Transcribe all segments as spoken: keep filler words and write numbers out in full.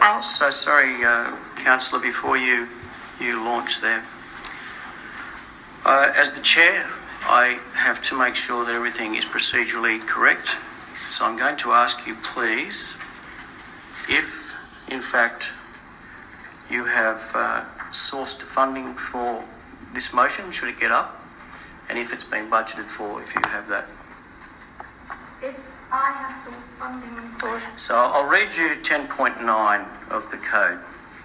banks. So sorry, uh, Councillor, before you, you launch there. Uh, as the Chair, I have to make sure that everything is procedurally correct. So I'm going to ask you, please, if, in fact, you have uh, sourced funding for this motion, should it get up? And if it's been budgeted for, if you have that. If I have sourced funding for... So I'll read you ten point nine of the code.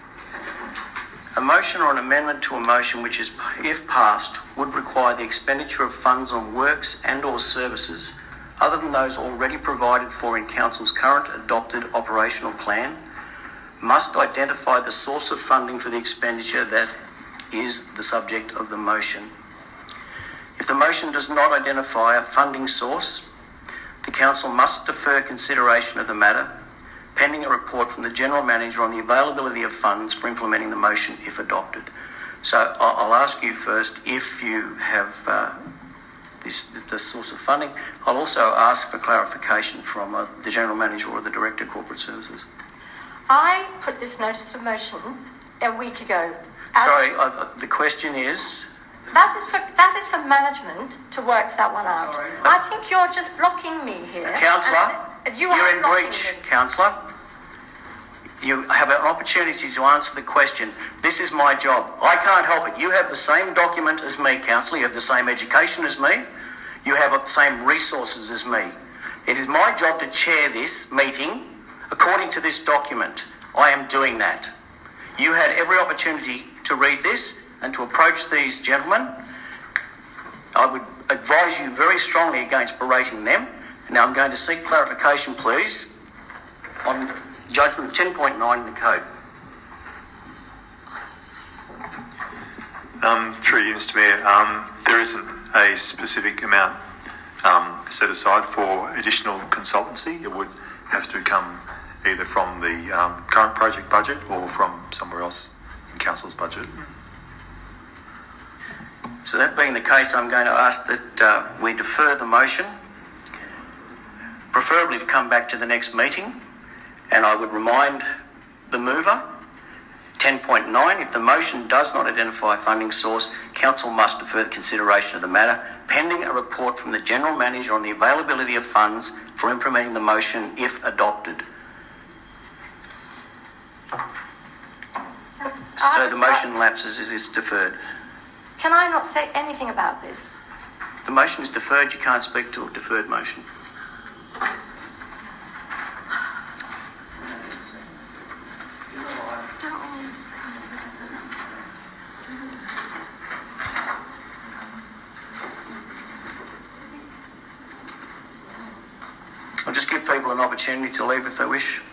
A motion or an amendment to a motion which is, if passed, would require the expenditure of funds on works and or services other than those already provided for in Council's current adopted operational plan, must identify the source of funding for the expenditure that is the subject of the motion. If the motion does not identify a funding source, the Council must defer consideration of the matter pending a report from the General Manager on the availability of funds for implementing the motion if adopted. So I'll ask you first if you have uh, this, the source of funding. I'll also ask for clarification from uh, the General Manager or the Director of Corporate Services. I put this notice of motion a week ago. Sorry, uh, the question is... That is for that is for management to work that one out. Sorry. I think you're just blocking me here. Councillor, you you're are in blocking breach. me. Councillor, you have an opportunity to answer the question. This is my job. I can't help it. You have the same document as me, Councillor. You have the same education as me. You have the same resources as me. It is my job to chair this meeting according to this document. I am doing that. You had every opportunity to read this and to approach these gentlemen. I would advise you very strongly against berating them. Now I'm going to seek clarification, please, on judgment ten point nine in the code. Um, through you, Mister Mayor, um, there isn't a specific amount um, set aside for additional consultancy. It would have to come either from the um, current project budget or from somewhere else in Council's budget. So that being the case, I'm going to ask that uh, we defer the motion, preferably to come back to the next meeting, and I would remind the mover, ten point nine, if the motion does not identify a funding source, Council must defer the consideration of the matter, pending a report from the General Manager on the availability of funds for implementing the motion if adopted. So the motion lapses, it is deferred. Can I not say anything about this? The motion is deferred. You can't speak to a deferred motion. I'll just give people an opportunity to leave if they wish.